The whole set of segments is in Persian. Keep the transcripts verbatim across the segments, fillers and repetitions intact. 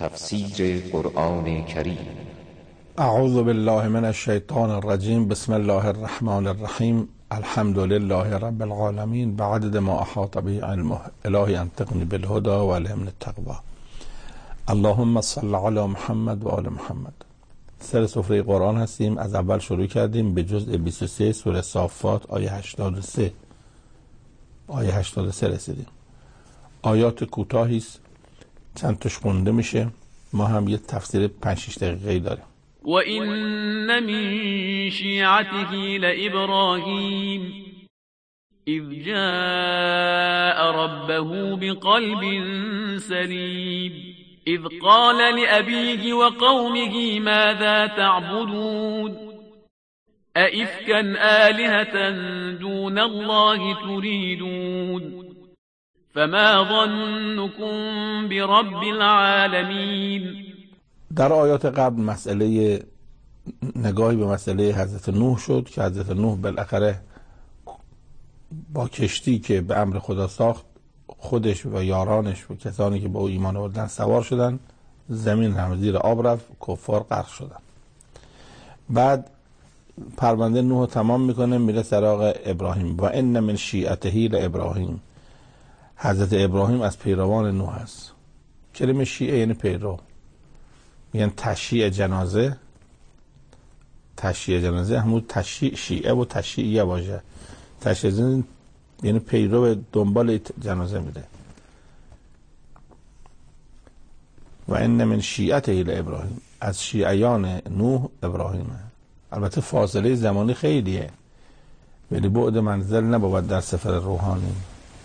تفسیر قرآن کریم. اعوذ بالله من الشیطان الرجیم. بسم الله الرحمن الرحیم. الحمد لله رب العالمین بعدد ما احاط به علمه. الهی انطقنی بالهدى و الهمنی التقوی. اللهم صل علی محمد و آل محمد. سر سفره قرآن هستیم. از اول شروع کردیم به جزء بیست و سه سوره صافات آیه هشتاد و سه آیه هشتاد و سه رسیدیم. آیات کوتاهی است، چند تاش خونده میشه. ما هم یه تفسیر پنج شش دقیقه‌ای داریم. و این من شیعته لابراهیم اذ جاء ربه بقلب سلیم اذ قال لأبيه وقومه ماذا تعبدون أئفكا آلهة دون الله تريدون فما ظنكم برب العالمین. در آیات قبل مسئله نگاهی به مسئله حضرت نوح شد که حضرت نوح بالاخره با کشتی که به امر خدا ساخت خودش و یارانش و کسانی که با او ایمان آوردن سوار شدن، زمین هم زیر آب رفت، کفار غرق شدن. بعد پرونده نوح تمام میکنه، میره سراغ ابراهیم. و ان من شیعته لابراهیم. حضرت ابراهیم از پیروان نوح است. کلمه شیعه یعنی پیرو، میگن تشییع جنازه. تشییع جنازه همون تشییع شیعه و تشییع واژه. تشییع یعنی پیرو به دنبال جنازه میره. و ان من شیعته لابراهیم. از شیعیان نوح ابراهیمه. البته فاصله زمانی خیلیه، ولی بعد منزل نبود در سفر روحانی.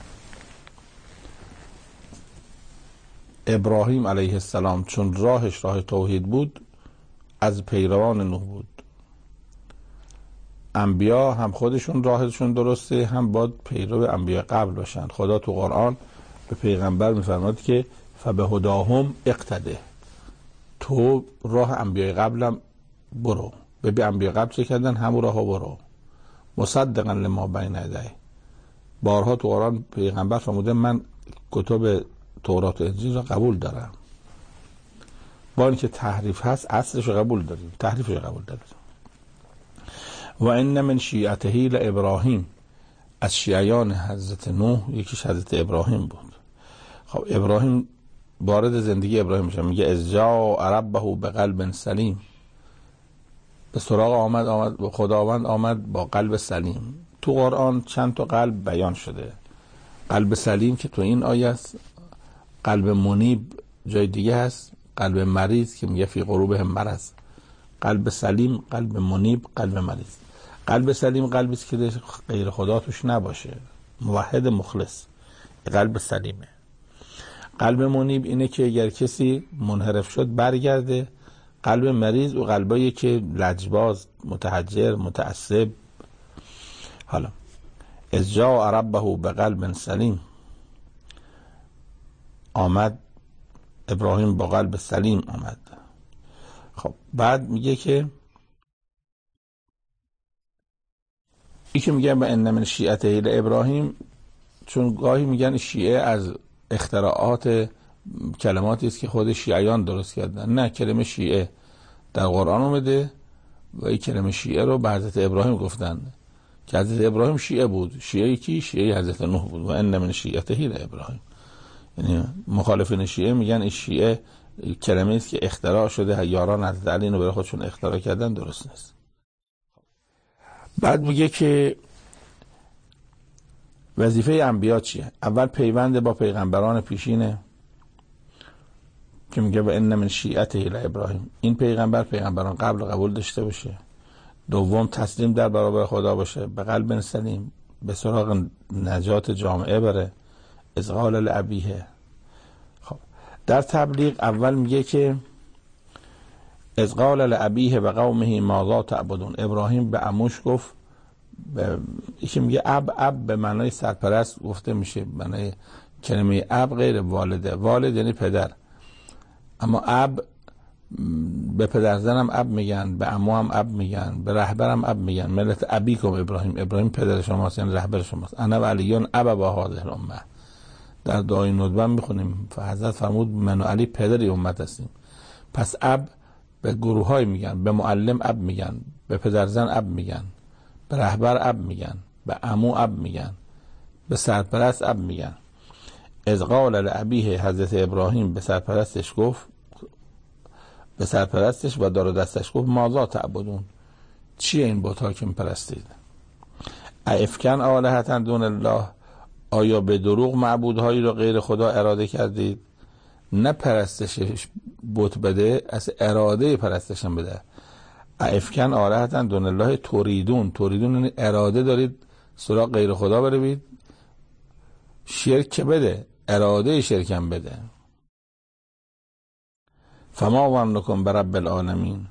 ابراهیم علیه السلام چون راهش راه توحید بود، از پیروان نوح بود. انبیا هم خودشون راهشون درسته، هم باید پیرو انبیا قبل باشن. خدا تو قرآن به پیغمبر میفرماد که فبهداهم اقتده، تو راه انبیا قبلم برو. به انبیا قبل چه کردن؟ همون راه برو. مصدقا لما بین یدیه. بارها تو قرآن پیغمبر فرموده من کتب تورات و انجیل را قبول دارم، با اینکه تحریف هست اصلش رو قبول داریم، تحریفش رو قبول داریم. و ان من شیعته لابراهیم. از شیعیان حضرت نوح یکیش حضرت ابراهیم بود. خب ابراهیم وارد زندگی ابراهیم میشه، میگه اذ جاء ربه بقلب سلیم. به سراغ آمد آمد خداوند آمد با قلب سلیم. تو قرآن چند تا قلب بیان شده. قلب سلیم که تو این آیه است، قلب منیب جای دیگه هست، قلب مریض که میگه فی قلوبهم مرض. قلب سلیم، قلب منیب، قلب مریض. قلب سلیم قلبی است که غیر خدا توش نباشه، موحد مخلص، قلب سلیمه. قلب منیب اینه که اگر کسی منحرف شد برگرده. قلب مریض و قلبایی که لجباز، متحجر، متعصب. حالا اذ جاء ربه بقلب سلیم، آمد ابراهیم با قلب سلیم آمد. خب بعد میگه که ای که میگه با ان من شیعته ابراهیم، چون گاهی میگن شیعه از اختراعات کلماتی است که خود شیعیان درست کردن. نه، کلمه شیعه در قرآن اومده و این کلمه شیعه رو به حضرت ابراهیم گفتن که حضرت ابراهیم شیعه بود. شیعه کی؟ شیعه حضرت نوح بود. و ان من شیعته لابراهیم. یعنی مخالفین شیعه میگن این شیعه کلمه است که اختراع شده، یاران حضرت علی اینو برای خودشون اختراع کردن، درست نیست. بعد میگه که وظیفه انبیا چیه؟ اول پیوند با پیغمبران پیشینه که میگه و ان من شیعته لابراهیم. این پیغمبر پیغمبران قبل قبول داشته باشه. دوم تسلیم در برابر خدا باشه، به قلب سلیم، به سراغ نجات جامعه بره. اذ قال لابیه. خب در تبلیغ اول میگه که اذ قال لابیه و قومه ماذا تعبدون. ابراهیم به عموش گفت، یکی میگه اب اب به معنای سرپرست گفته میشه. معنای کلمه اب غیر والده. والد یعنی پدر، اما اب به پدرزنم اب میگن، به عمو هم اب میگن، به رهبرم اب میگن. ملت ابیکم ابراهیم. ابراهیم پدر شماست، یعنی رهبر شماست. انا و علیون اب با هذه الامه. در دعای ندبه میخونیم حضرت فرمود من و علی پدری امت هستیم. پس اب به گروه های میگن، به معلم اب میگن، به پدرزن اب میگن، به رهبر اب میگن، به عمو اب میگن، به سرپرست اب میگن. از قال لابیه، حضرت ابراهیم به سرپرستش گفت، به سرپرستش و دار و دستش گفت ماذا تعبدون، چیه این بت‌ها که میپرستید؟ افکن آلهة دون الله، آیا به دروغ معبودهایی رو غیر خدا اراده کردید؟ نه پرستشش بت بده، از اراده پرستشم بده. افکن آلهة دون الله توریدون، توریدون یعنی اراده دارید سراغ غیر خدا بروید. شرک بده، اراده شرکم بده. فما ظنکم برب العالمین،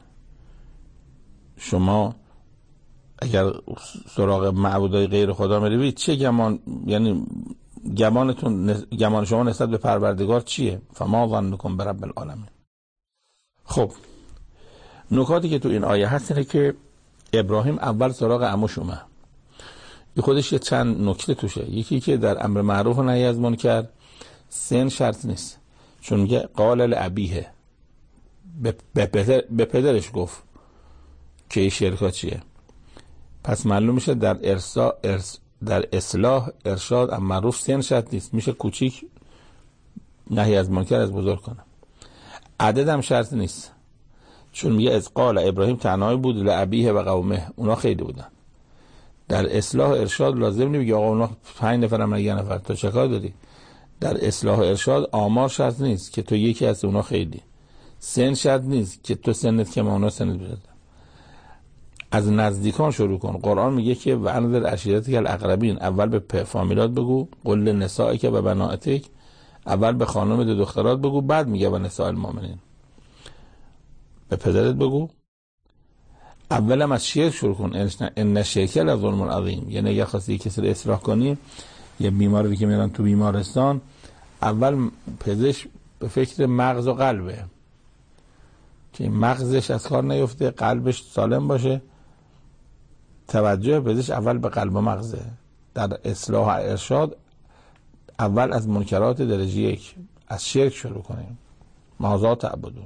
شما اگر سراغ معبودای غیر خدا میروید چه گمان، یعنی گمانتون، گمان شما نسبت به پروردگار چیه؟ فما ظنکم برب العالمین. خب نکاتی که تو این آیه هست اینه که ابراهیم اول سراغ عموش اومد. این خودش یه چند نکته توشه. یکی که در امر معروف و نهی از منکر سن شرط نیست، چون میگه قال لابیه، به پدر به پدرش گفت که این شرکا چیه. پس معلوم میشه در ارسا ارس در اصلاح ارشاد امر معروف سن شرط نیست، میشه کوچیک نهی از منکر از بزرگ کنه. عدد هم شرط نیست، چون میگه از قال ابراهیم تنهایی بود لابیه و قومه، اونا خیلی بودن. در اصلاح ارشاد لازم نمیگه آقا اونا پنج نفر هم یه نفر، تو چه کار داری؟ در اصلاح ارشاد آمار شرط نیست که تو یکی از اونا خیلی. سن شرط نیست که تو سنت که ما اونا سنت بیاد. از نزدیکان شروع کن. قرآن میگه که و انذر عشیرتک الاقربین، اول به فامیلات بگو، قل نسائک و بناتک، اول به خانم دو دخترات بگو، بعد میگه و نساء المؤمنین، به پدرت بگو. اولم از شرک شروع کن، ان شرک لظلم عظیم. یعنی اگه خواستی کسی رو اصلاح کنی، یه بیماری که میرن تو بیمارستان، اول پزشک به فکر مغز و قلبه که مغزش از کار نیفته، قلبش سالم باشه. توجه پزشک اول به قلب و مغزه. در اصلاح و ارشاد اول از منکرات درجه یک، از شرک شروع کنیم، ماذا تعبدون.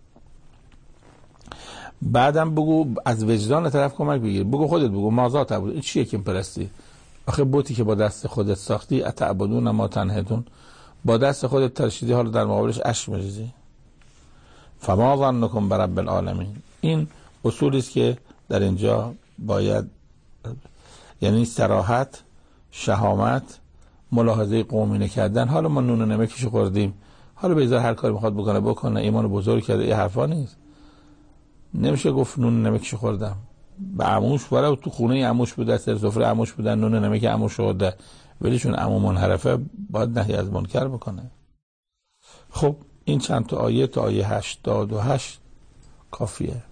بعدم بگو از وجدان طرف کمک بگیر، بگو خودت بگو ماذا تعبدون، این چیه که میپرستی؟ آخه بوتی که با دست خودت ساختی، اتعبدون ما تنحتون، با دست خودت ترشیدی، حالا در مقابلش اشک میریزی. فما ظنکم برب العالمین. این اصولی است که در اینجا باید، یعنی صراحت، شهامت، ملاحظه قومینه کردن. حالا ما نون و نمکش خوردیم، حالا بذار هر کاری میخواد بکنه بکنه، ایمانو بزرگ کرده، این حرفا نیست. نمیشه گفت نون و نمکش خوردم. به عموش ولی تو خونه عموش بوده، سر سفره عموش بودن، نون و نمک عموش خورده، ولی چون عمو منحرفه باید نهی از منکر بکنه. خب این چند تا آیه تا آیه هشتاد و هشت کافیه.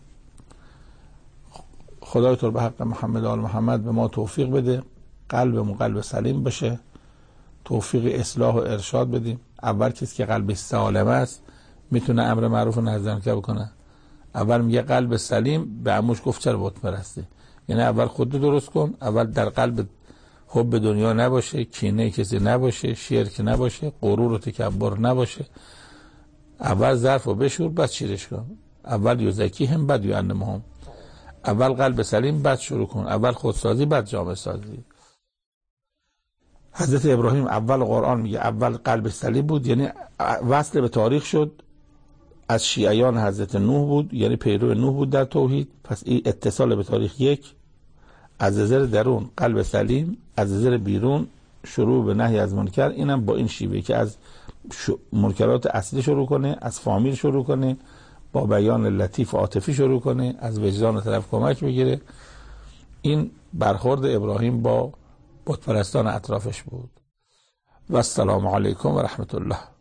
خدای تو به حق محمد آل محمد به ما توفیق بده، قلبمون قلب سلیم باشه، توفیق اصلاح و ارشاد بدیم. اول کسی که قلب سالم است میتونه امر معروف و نهی از منکر بکنه. اول میگه قلب سلیم، به عموش گفت چرا بت پرستی؟ یعنی اول خودت درست کن، اول در قلب حب دنیا نباشه، کینه کسی نباشه، شرک نباشه، غرور و تکبر نباشه. اول ظرف رو بشور، بعد شیرش کن. اول یزکی هم بعد یعنمهم. اول قلب سلیم، بعد شروع کن. اول خودسازی، بعد جامعه سازی. حضرت ابراهیم اول قرآن میگه اول قلب سلیم بود، یعنی وصل به تاریخ شد، از شیعیان حضرت نوح بود، یعنی پیرو نوح بود در توحید. پس این اتصال به تاریخ یک، از نظر درون قلب سلیم، از نظر بیرون شروع به نهی از منکر. اینم با این شیوه که از منکرات اصلی شروع کنه، از فامیل شروع کنه، با بیان لطیف و عاطفی شروع کنه، از وجدان طرف کمک بگیره. این برخورد ابراهیم با بت پرستان اطرافش بود. و السلام علیکم و رحمت الله.